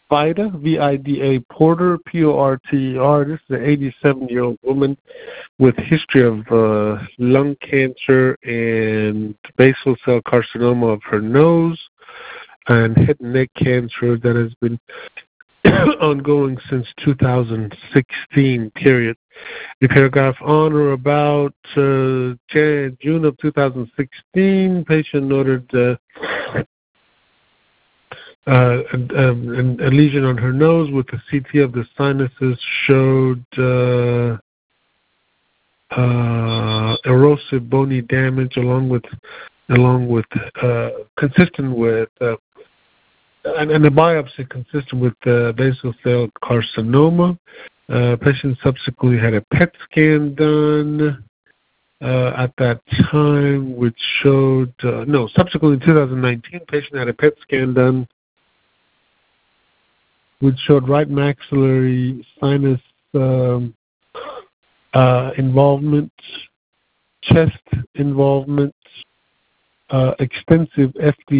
Vida, V-I-D-A, Porter, P-O-R-T-E-R. This is an 87-year-old woman with history of lung cancer and basal cell carcinoma of her nose and head and neck cancer that has been ongoing since 2016, period. The paragraph on or about June of 2016, patient noted a lesion on her nose with the CT of the sinuses showed erosive bony damage along with consistent with and the biopsy consistent with basal cell carcinoma. Patient subsequently had a PET scan done at that time, which showed subsequently in 2019, patient had a PET scan done, which showed right maxillary sinus involvement, chest involvement, extensive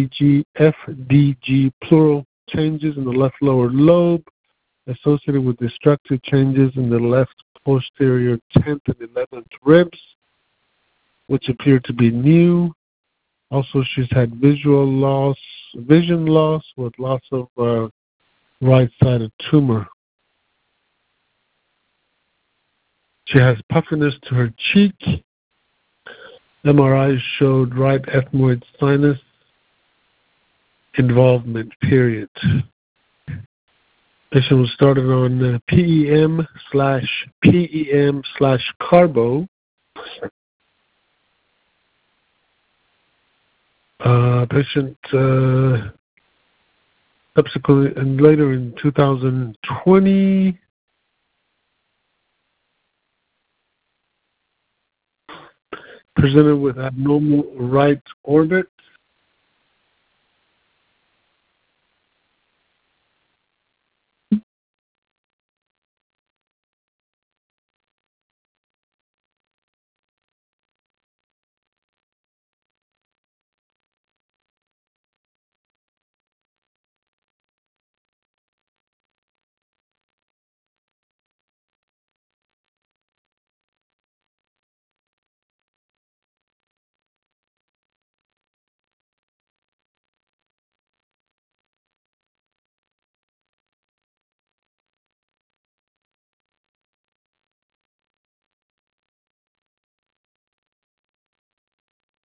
FDG pleural changes in the left lower lobe associated with destructive changes in the left posterior 10th and 11th ribs, which appear to be new. Also, she's had vision loss with loss of right-sided tumor. She has puffiness to her cheek. MRI showed right ethmoid sinus involvement, period. Patient was started on PEM/carbo. Patient subsequently and later in 2020 presented with abnormal right orbit